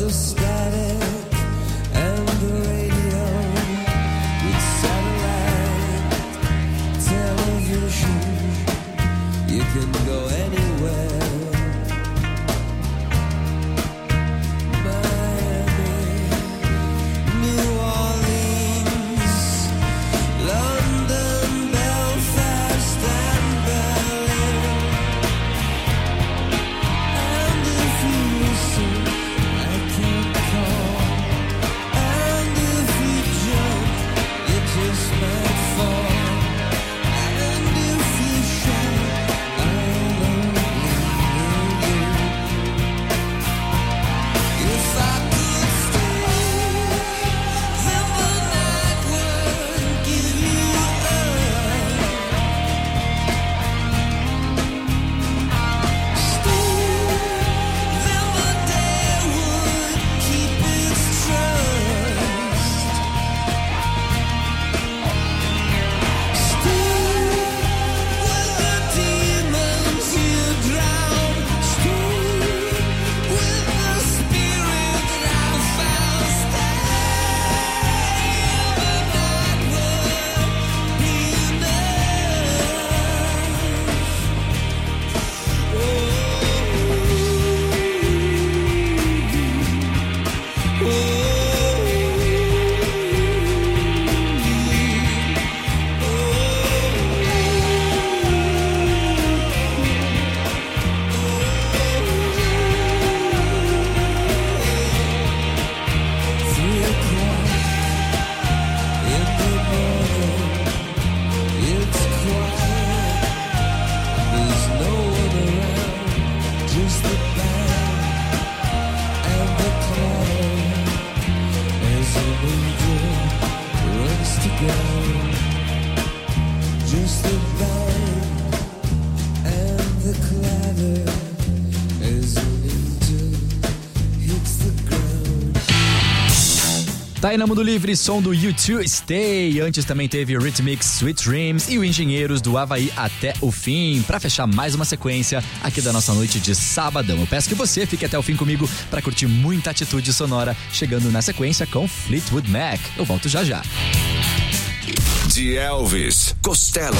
the static and the radio with satellite television. You can go anywhere. Tá aí na Mundo Livre, som do U2 Stay. Antes também teve Rhythmics, Sweet Dreams e o Engenheiros do Havaí até o fim. Pra fechar mais uma sequência aqui da nossa noite de sabadão. Eu peço que você fique até o fim comigo pra curtir muita atitude sonora, chegando na sequência com Fleetwood Mac. Eu volto já já. De Elvis Costello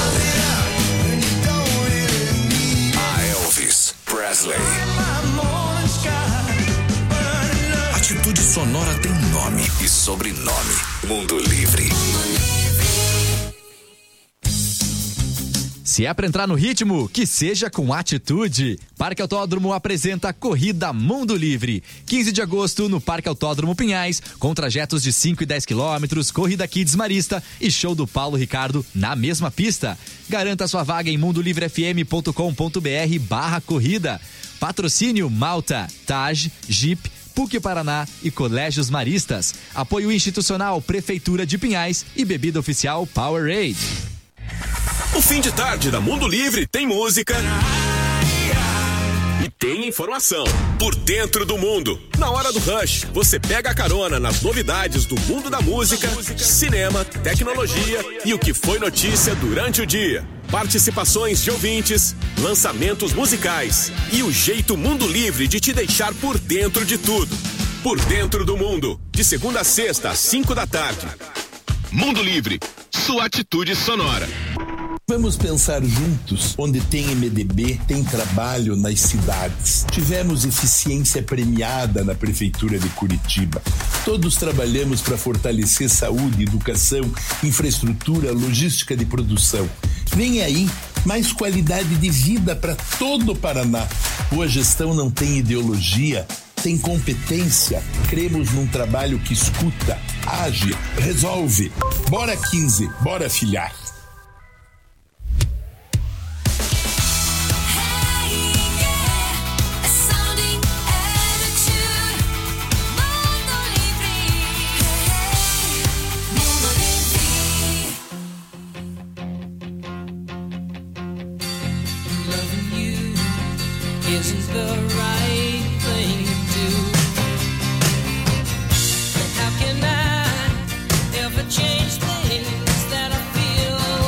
a Elvis Presley. Atitude sonora tem nome e sobrenome. Mundo Livre. Se é pra entrar no ritmo, que seja com atitude. Parque Autódromo apresenta Corrida Mundo Livre. 15 de agosto no Parque Autódromo Pinhais, com trajetos de 5 e 10 quilômetros, corrida Kids Marista e show do Paulo Ricardo na mesma pista. Garanta sua vaga em mundolivrefm.com.br/corrida. Patrocínio Malta, Taj, Jeep, PUC Paraná e Colégios Maristas. Apoio institucional Prefeitura de Pinhais e bebida oficial Powerade. O fim de tarde da Mundo Livre tem música e tem informação. Por dentro do mundo. Na hora do rush, você pega a carona nas novidades do mundo da música, cinema, tecnologia e o que foi notícia durante o dia. Participações de ouvintes, lançamentos musicais e o jeito Mundo Livre de te deixar por dentro de tudo. Por dentro do mundo, de segunda a sexta às 5 da tarde. Mundo Livre, sua atitude sonora. Vamos pensar juntos, onde tem MDB, tem trabalho nas cidades. Tivemos eficiência premiada na Prefeitura de Curitiba. Todos trabalhamos para fortalecer saúde, educação, infraestrutura, logística de produção. Vem aí mais qualidade de vida para todo o Paraná. Boa gestão não tem ideologia, tem competência. Cremos num trabalho que escuta, age, resolve. Bora 15, bora filhar. Isn't the right thing to do? But how can I ever change things that I feel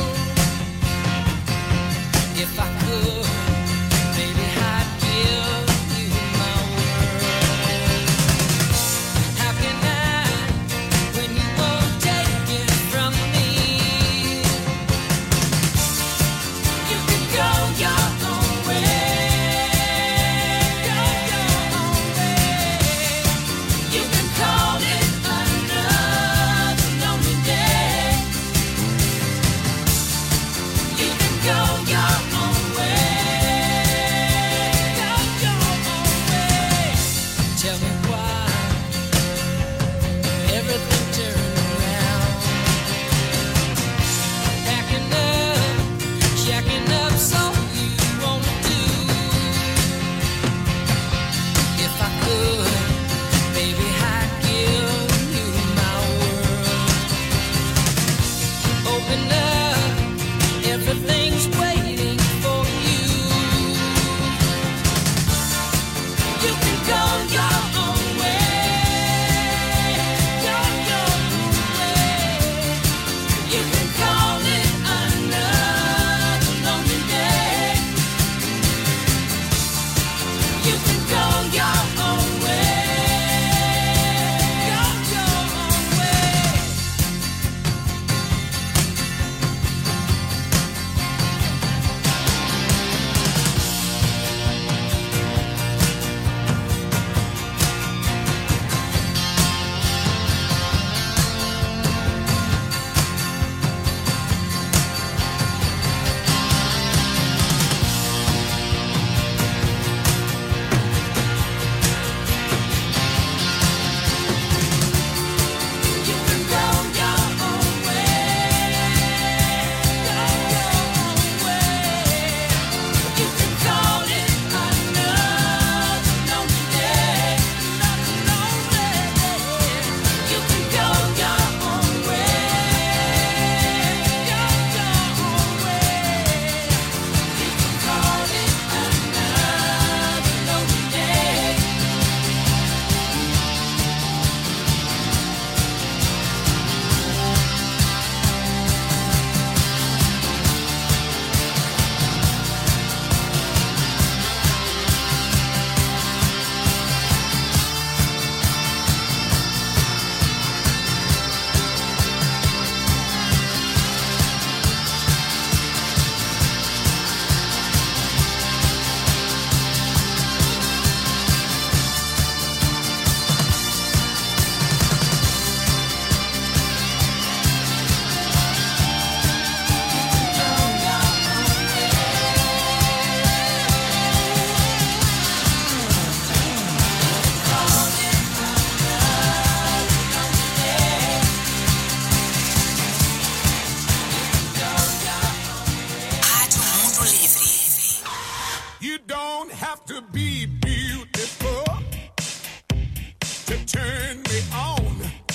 to turn me on.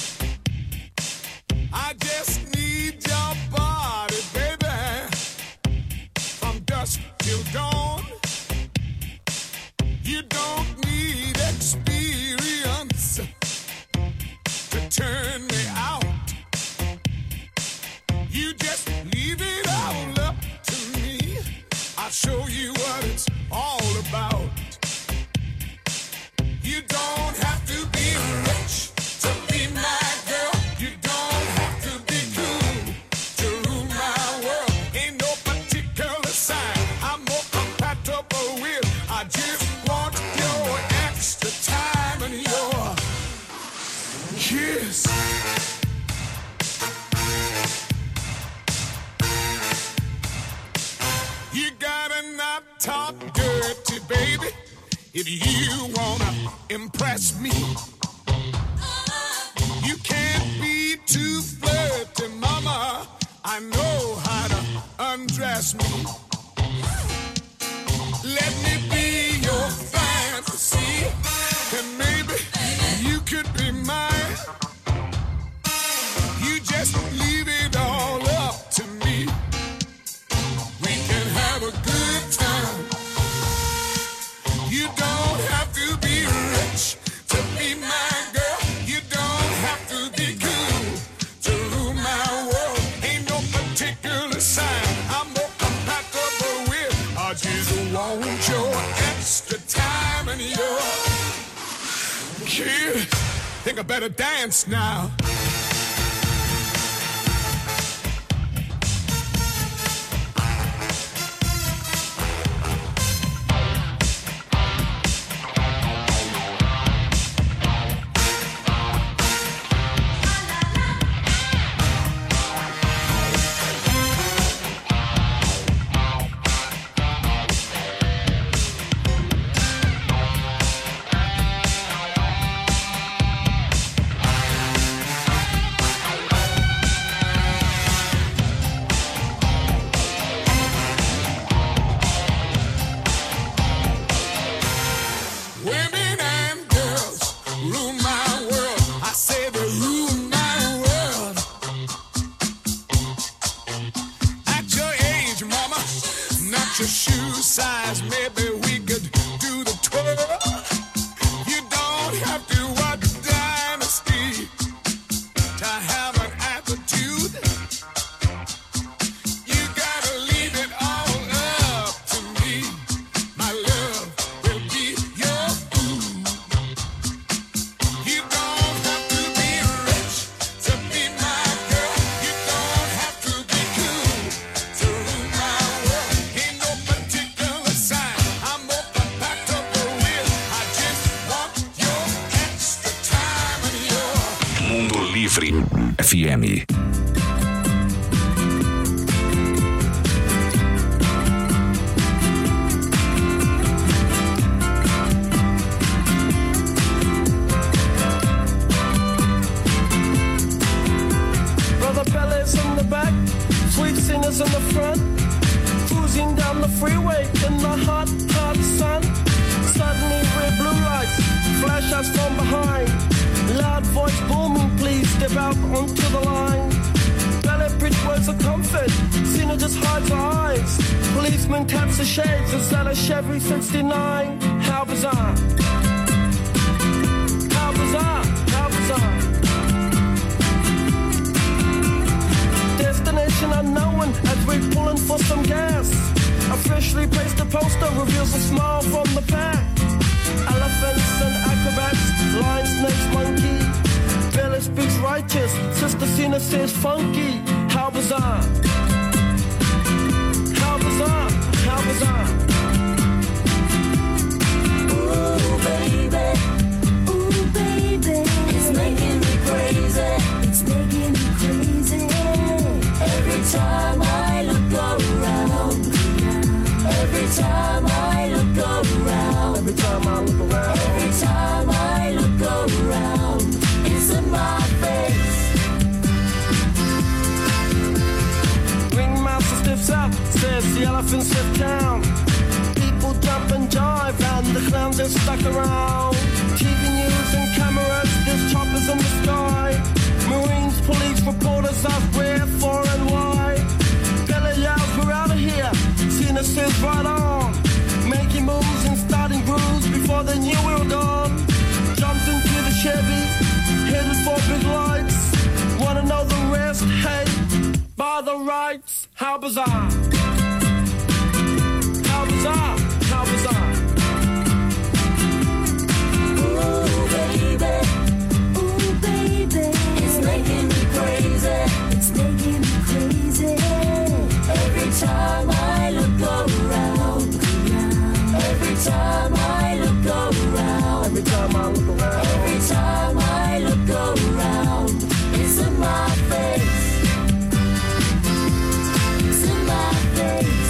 I just need your body, baby, from dusk till dawn. You don't need experience to turn me out. You just leave it all up to me. I'll show you what it's all about. You don't have to be rich to be my girl. You don't have to be cool to rule my world. Ain't no particular sign I'm more compatible with. I just want your extra time and your kiss. You gotta not talk dirty, baby, if you wanna impress me. You can't be too flirty, mama. I know how to undress me. Let me be your fantasy, and maybe you could be mine. You just leave it all up to me. We can have a good time. You don't have to be rich to be my girl. You don't have to be cool to rule my world. Ain't no particular sign I'm more compatible with. I just want your extra time and your kid. Think I better dance now. Women and girls rule my world. I say they rule my world. At your age, mama, not your shoe size, maybe we could do the twirl. You don't have to watch Dynasty to have an attitude. You gotta leave it all up to me. My love will be your food. You don't have to be rich to be my girl. You don't have to be cool to rule my world. Ain't no particular sign I'm more compatible with. I just want your extra time and your Mundo Livre FM. Brother Bellas in the back, sweet singers in the front, cruising down the freeway in the hot, hot sun. Suddenly red blue lights flash us from behind. Loud voice booming, please step out onto the line. Ballet bridge words of comfort, Cena just hides her eyes. Policeman taps the shades, is that a Chevy 69? How bizarre. How bizarre, how bizarre. Destination unknown as we're pulling for some gas. Officially placed a poster reveals a smile from the pack. Elephants and acrobats, lion, snakes, monkey. Bella speaks righteous, Sister Cena says funky. How bizarre. How bizarre, how bizarre. Ooh baby, it's making me crazy. It's making me crazy. Every time I look around. Every time I look around. Every time I look around. Every time I look around. It's in my face. Ringmaster stiffs up, says the elephants left town. People jump and jive and the clowns are stuck around. TV news and cameras How bizarre. How bizarre. How bizarre. Ooh, baby. Ooh, baby. It's making me crazy. It's making me crazy. Every time I look around. Every time I look around. Every time I look around. Every time I look around. It's in my face. It's in my face.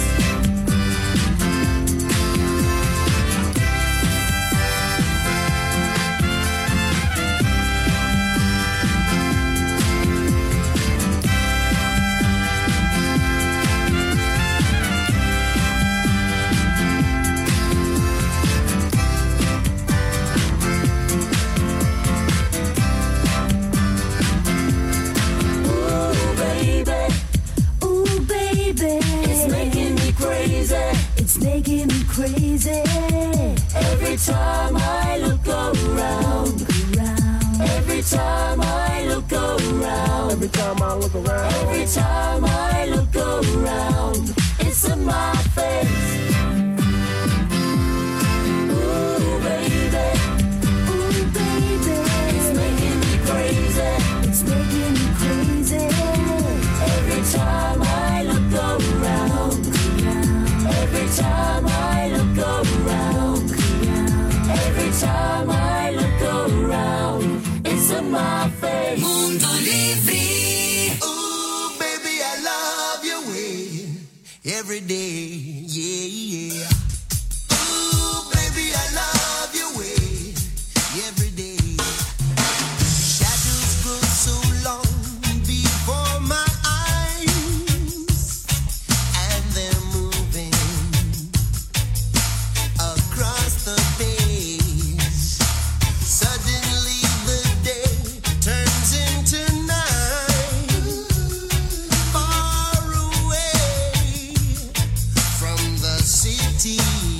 It's making me crazy. Every time I look around. Every time I look around. Every time I look around. Every time I look around. It's in my face. Ooh, baby. Ooh, baby. It's making me crazy. It's making me crazy. Every time I look around. Every time I look around. Every time I look around. It's in my face. Mundo Livre. Ooh, baby, I love your way every day, yeah, yeah. Ooh, baby, I love your way every day. Shadows grow so long before my eyes, and they're moving across the page. Suddenly the day turns into night, far away from the city.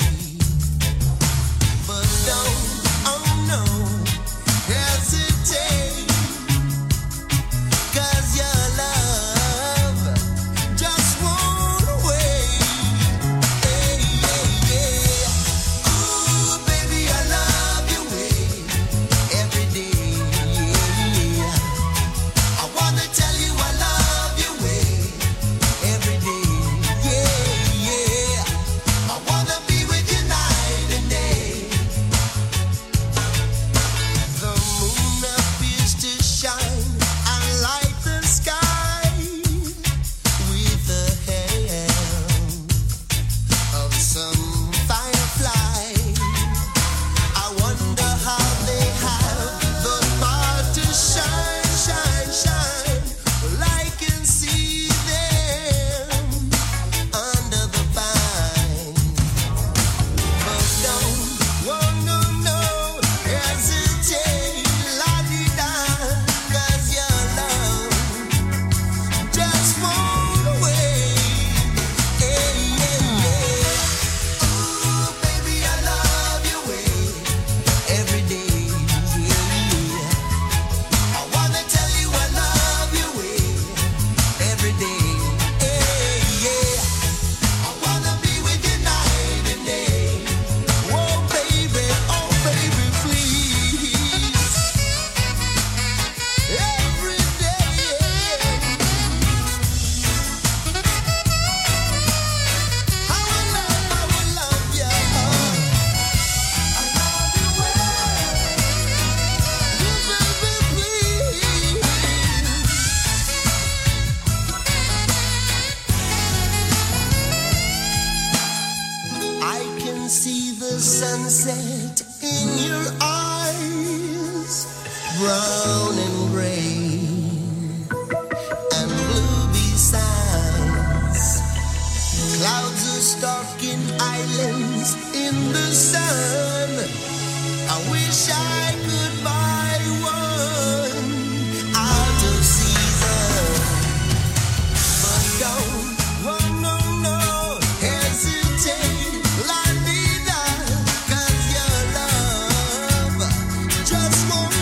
But don't, oh no, hesitate, 'cause your love just won't wait. Hey, yeah, yeah. Ooh, baby, I love your way every day, yeah. I wanna tell you I love your way every day, yeah, yeah. I wanna be with you night and day. The moon appears to shine and light the sky with the help of some firefly. I wonder how they have the power to shine, shine, shine. Well, I can see them under the pine. But don't, oh no, no, hesitate, la-di-da, 'cause your love just won't wait. Hey, yeah, yeah. Ooh, baby, I love your way every day, yeah. I wanna tell you I love your way every day, yeah. I wanna be with you night and day. Oh baby, please. Every day. I will love you. I love you well. Baby, please. I can see the sunset in your eyes, brown and gray and blue besides. Clouds are stalking islands in the sun. I wish I could buy one out of season. But don't, oh no, no, hesitate, la-di-da, 'cause your love just won't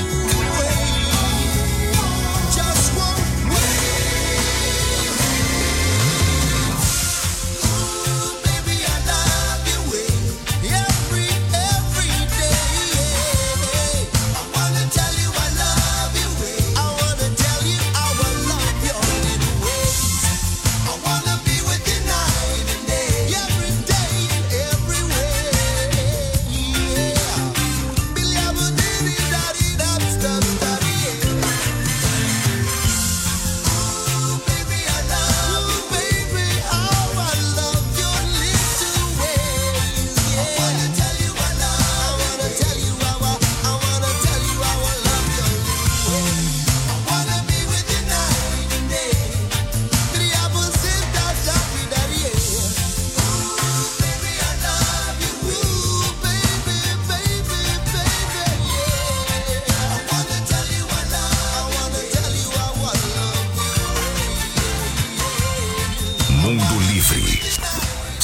wait, just won't wait.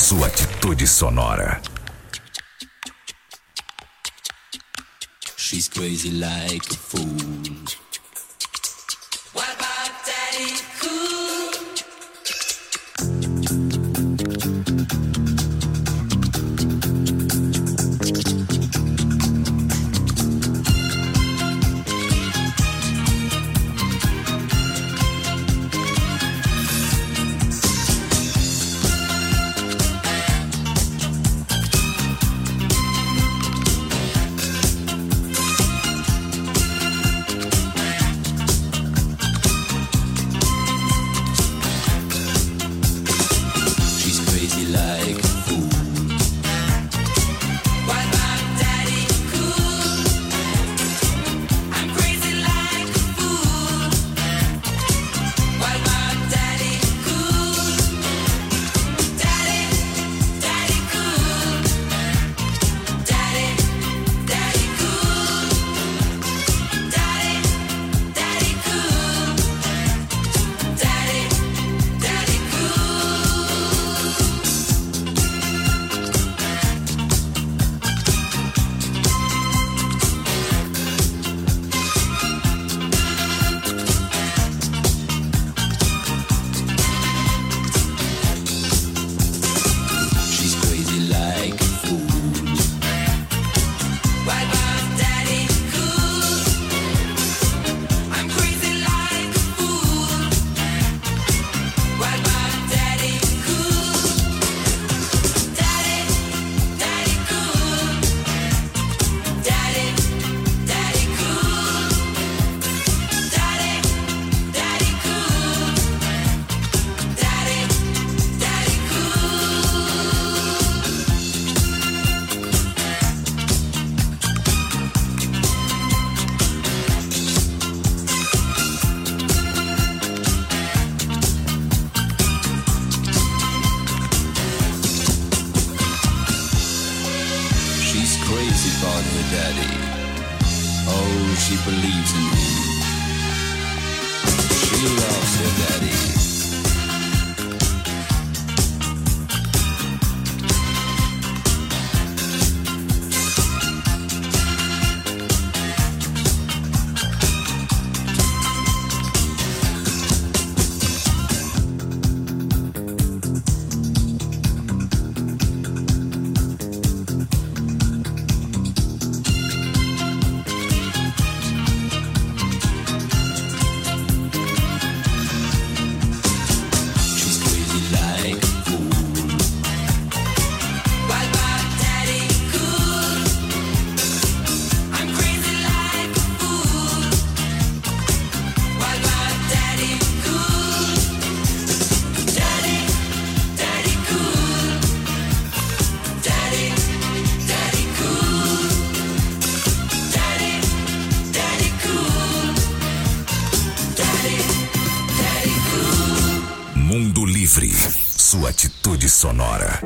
Sua atitude sonora. She's crazy like a fool. What about Daddy Cool? She believes in him. She loves her daddy. Mundo Livre, sua atitude sonora.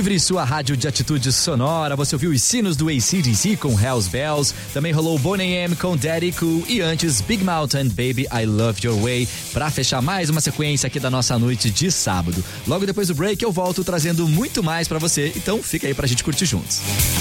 Livre, sua rádio de atitude sonora. Você ouviu os sinos do AC/DC com Hells Bells. Também rolou Boney M com Daddy Cool. E antes, Big Mountain, Baby, I Love Your Way. Pra fechar mais uma sequência aqui da nossa noite de sábado. Logo depois do break eu volto trazendo muito mais pra você. Então fica aí pra gente curtir juntos.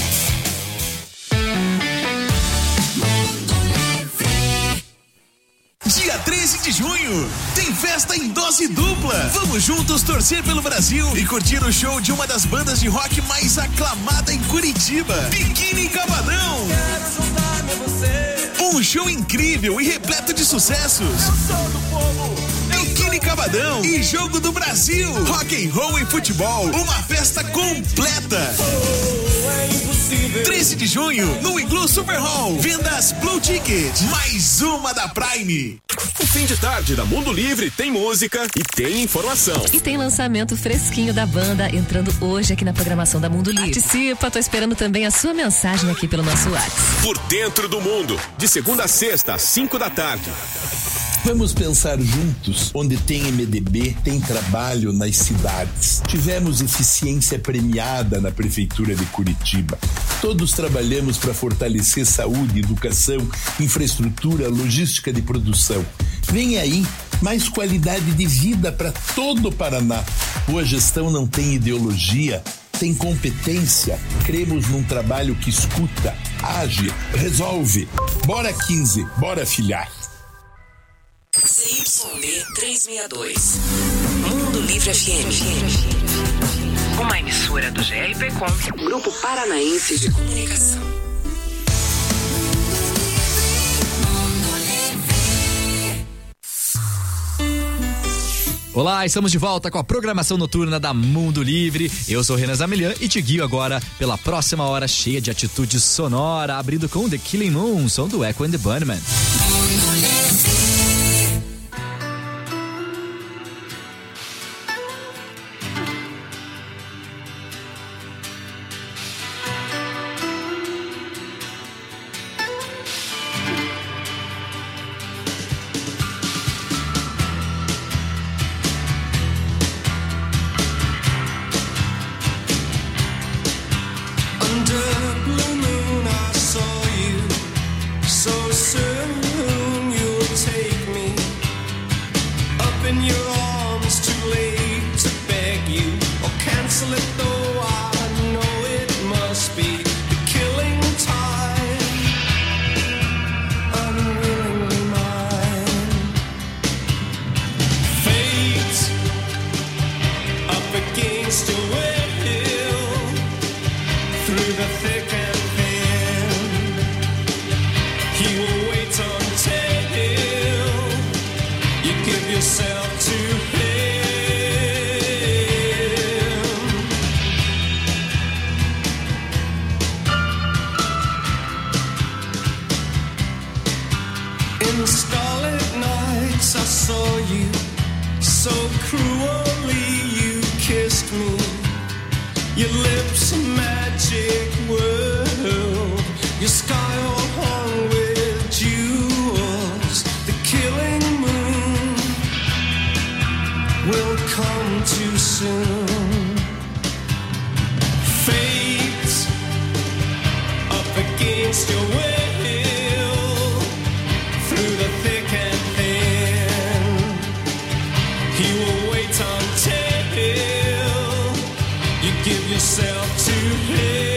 Dia 13 de junho, tem festa em dose dupla. Vamos juntos torcer pelo Brasil e curtir o show de uma das bandas de rock mais aclamada em Curitiba, Biquíni Cavadão. Quero juntar-me a você. Um show incrível e repleto de sucessos. Eu sou do povo. Biquíni Cavadão e Jogo do Brasil. Rock and roll e futebol. Uma festa completa. É impossível. 13 de junho, no Iglu Super Hall. Vendas Blue Ticket. Mais uma da Prime. O fim de tarde da Mundo Livre tem música e tem informação. E tem lançamento fresquinho da banda entrando hoje aqui na programação da Mundo Livre. Participa, tô esperando também a sua mensagem aqui pelo nosso WhatsApp. Por dentro do mundo, de segunda a sexta, às 5 da tarde. Vamos pensar juntos, onde tem MDB, tem trabalho nas cidades. Tivemos eficiência premiada na Prefeitura de Curitiba. Todos trabalhamos para fortalecer saúde, educação, infraestrutura, logística de produção. Vem aí mais qualidade de vida para todo o Paraná. Boa gestão não tem ideologia, tem competência. Cremos num trabalho que escuta, age, resolve. Bora 15, bora filhar. CYB 362. Mundo Livre FM. Uma emissora do GRPcom, Grupo Paranaense de Comunicação. Olá, estamos de volta com a programação noturna da Mundo Livre. Eu sou Renan Zamilian e te guio agora pela próxima hora cheia de atitude sonora, abrindo com The Killing Moon, som do Echo and the Bunnymen. Under blue moon, I saw you. So soon you'll take me up in your arms. Too late to beg you or cancel it, though I know it must be the killing time. Unwillingly mine. Fate up against your will. Through the thick and thin, he will wait until you give yourself to him. In starlit nights I saw you, so cruelly you kissed me. Your lips a magic world, your sky all hung with jewels. The killing moon will come too soon. Fate up against your will, through the thick and thin, he will wait until you give yourself to him.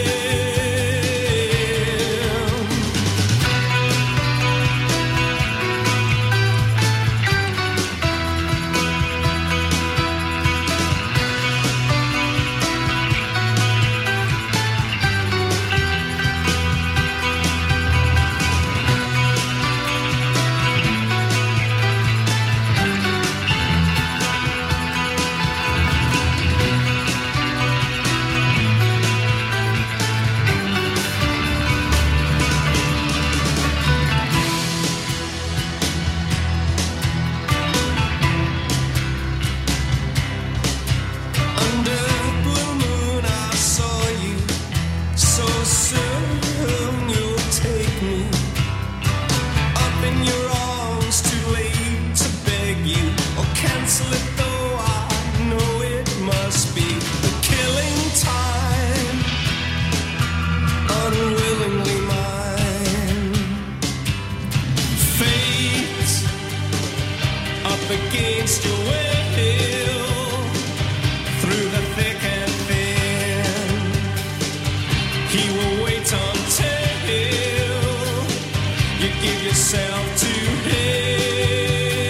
against your will, through the thick and thin. He will wait until you give yourself to him.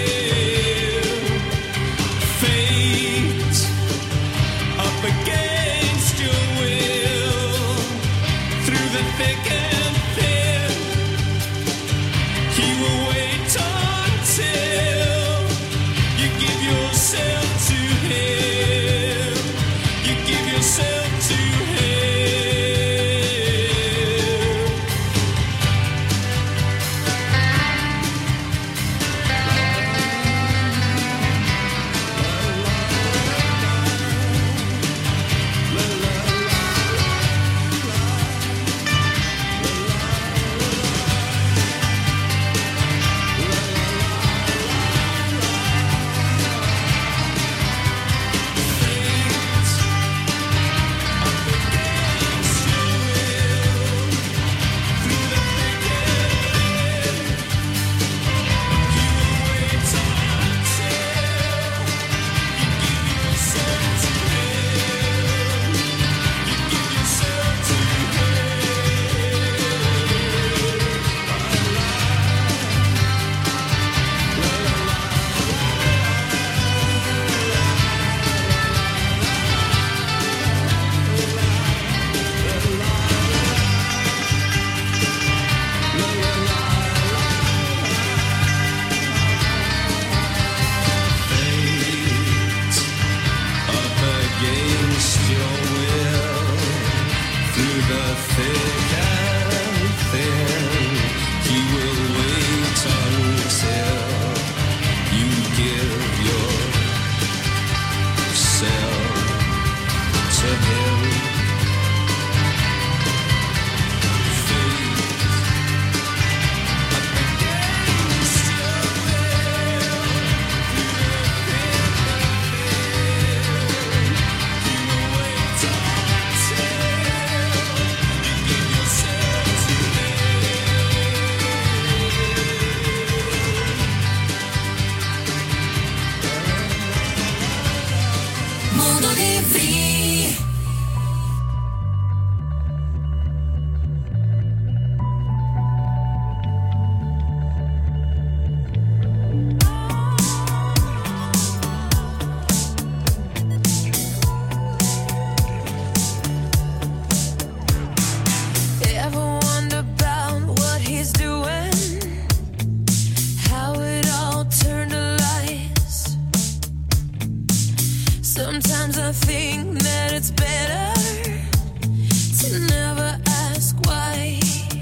Fate up against your will, through the thick and thin. He will wait until you give yourself to him. You give yourself to him. Sometimes I think that it's better to never ask why.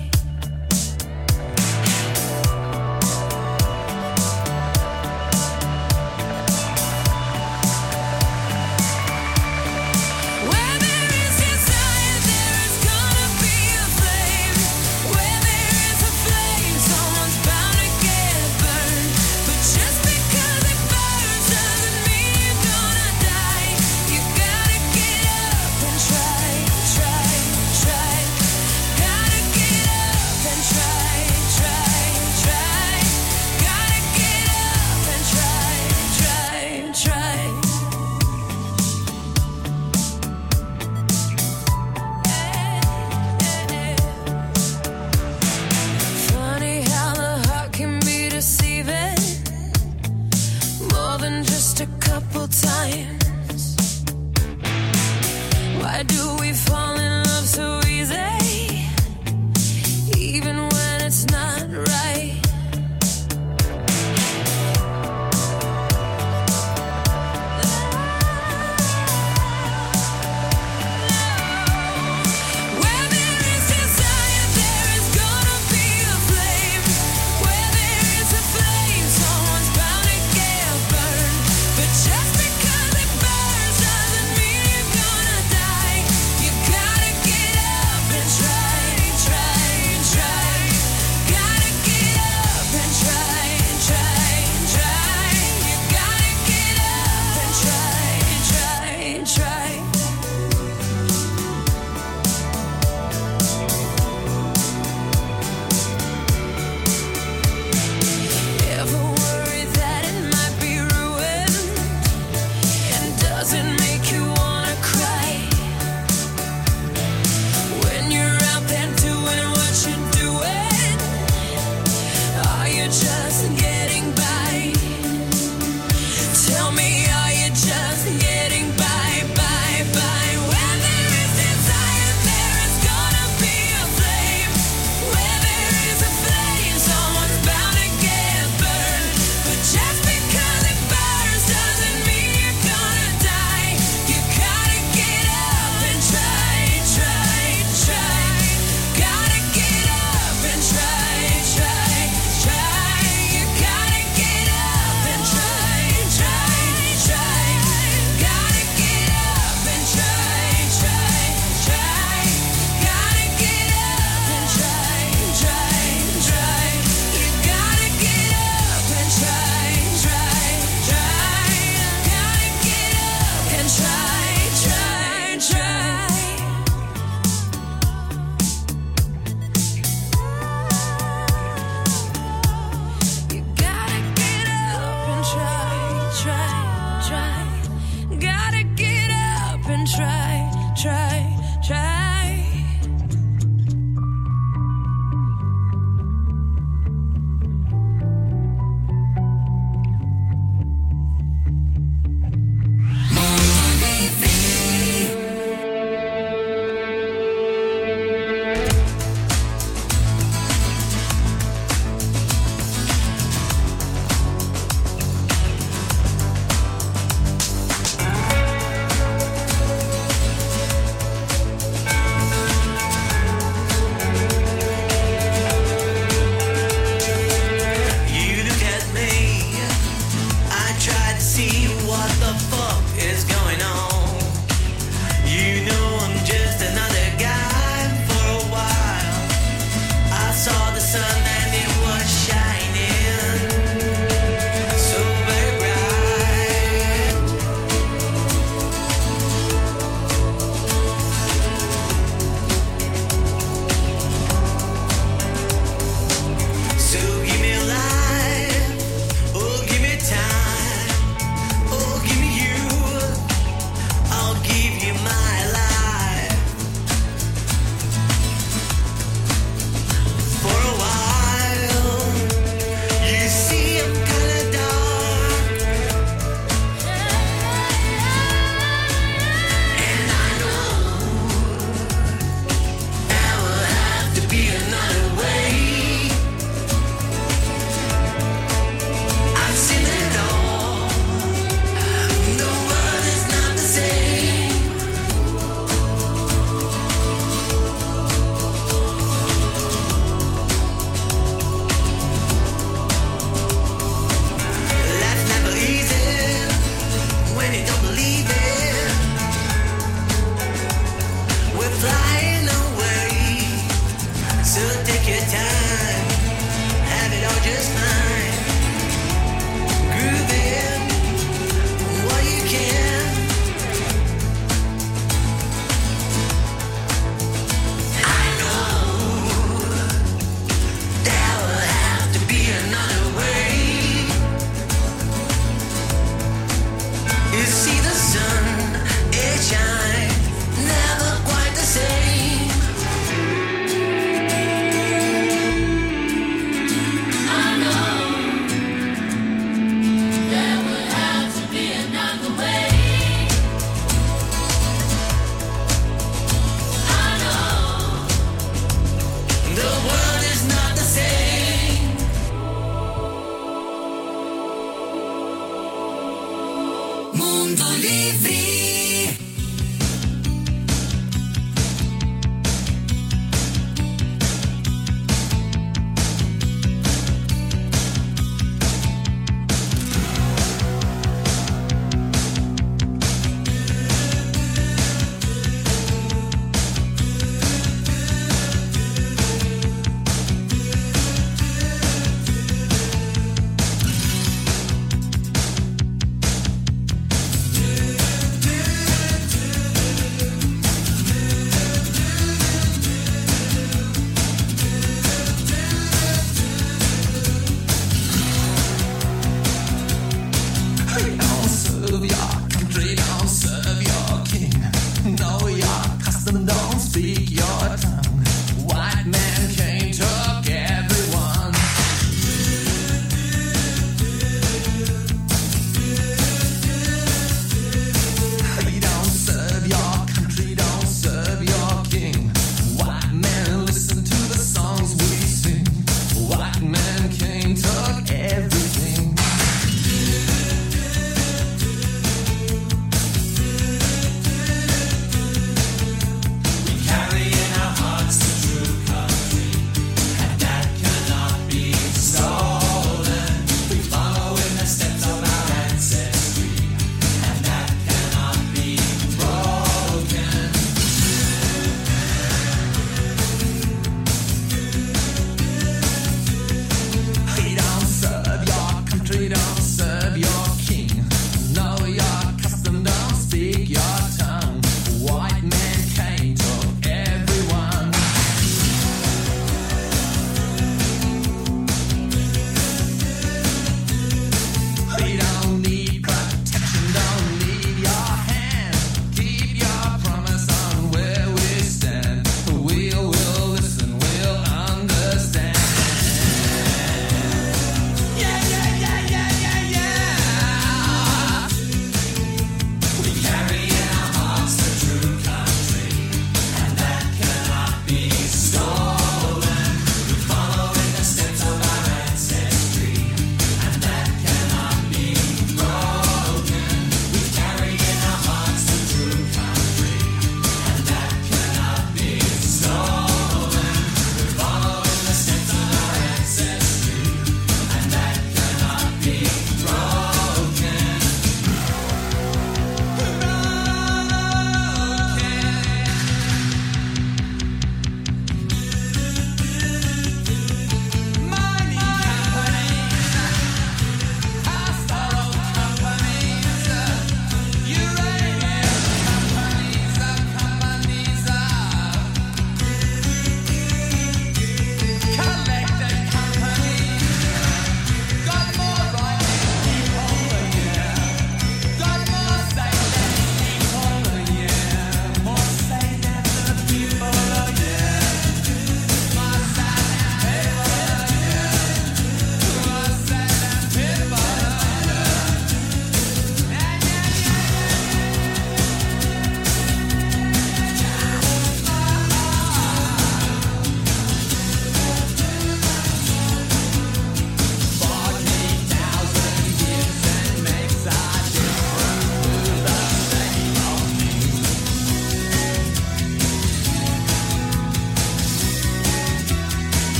Where there is desire, there is gonna be a flame. Where there is a flame, someone's bound to get burned. But just because it burns doesn't mean you're gonna die. You gotta get up and try, try, try. Gotta get up and try, try, try. Gotta get up and try, try, try. Funny how the heart can be deceiving more than just a couple times. Why do we fall in love so easy, even when it's not right? Where there is desire, there is gonna be a flame. Where there is a flame, someone's bound to get burned. But just because it Mundo Livre. Yeah, yeah, yeah, yeah, yeah, yeah.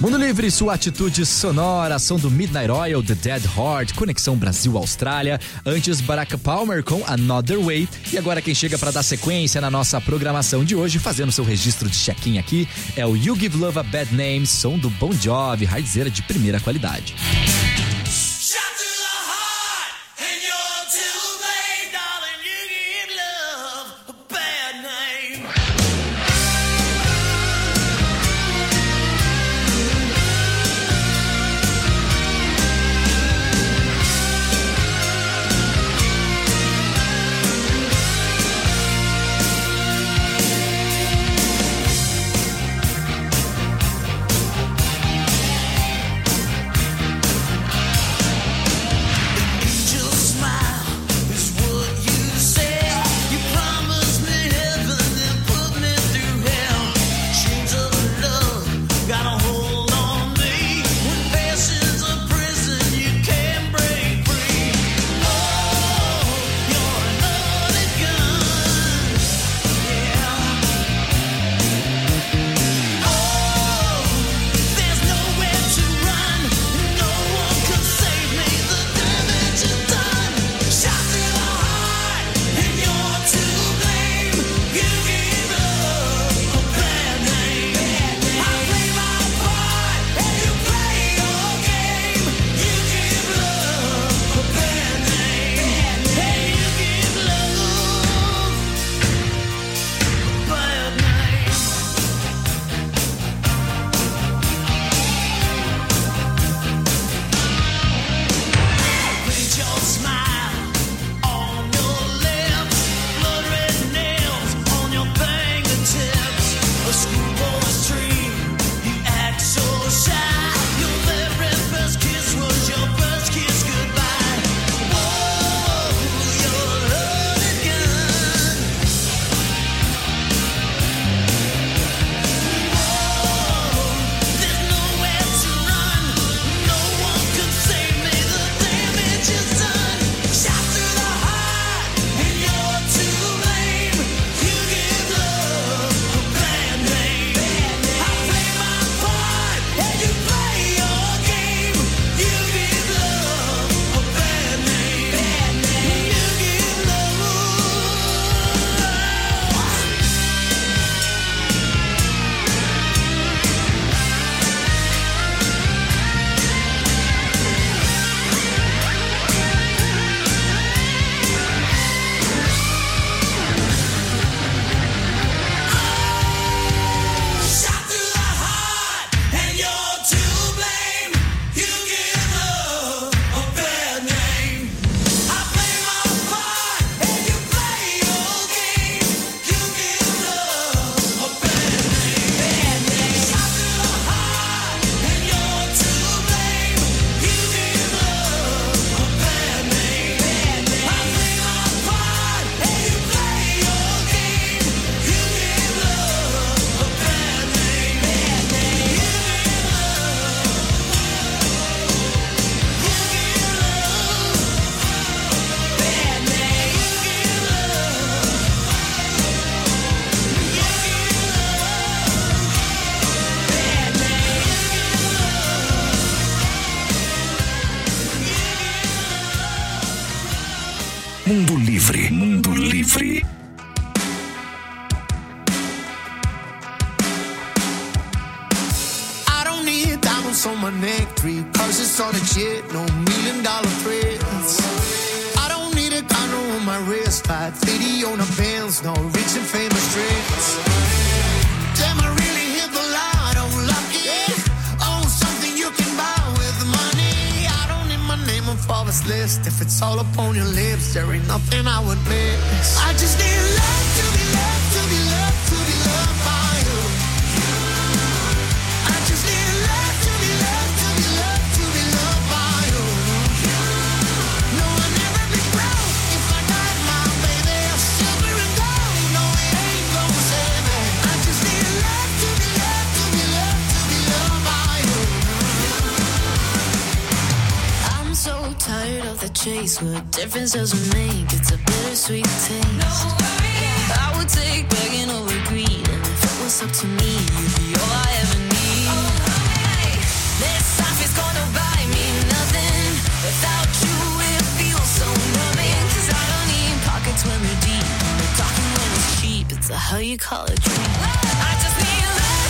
Mundo Livre, sua atitude sonora, som do Midnight Oil, The Dead Heart, Conexão Brasil-Austrália. Antes, Barack Palmer com Another Way. E agora quem chega para dar sequência na nossa programação de hoje, fazendo seu registro de check-in aqui, é o You Give Love a Bad Name, som do Bon Jovi, raizeira de primeira qualidade. Mundo Livre, Mundo Livre. I don't need diamonds on my neck, 3 curses on a jet, no $1 million threats. I don't need a condo on my wrist, 550 on a Benz, no rich and famous tricks. Damn, I really hit the lotto, lucky. Oh, something you can buy with money. I don't need my name on Forbes list. If it's all up on your lips, there ain't nothing I would miss. I just need love to be loved, to be loved, to be loved by you. I just need love to be loved, to be loved, to be loved by you. No, I'll never be broke. If I got my baby, silver and gold, no, it ain't gonna save me. I just need love to be loved, to be loved, to be loved by you. I'm so tired of the chase. What difference does it make? It's a bittersweet taste. I would take begging over greed, and if it was up to me, you'd be all I ever need. swimming deep. Talking when it's cheap, it's a how you call it dream. I just need love.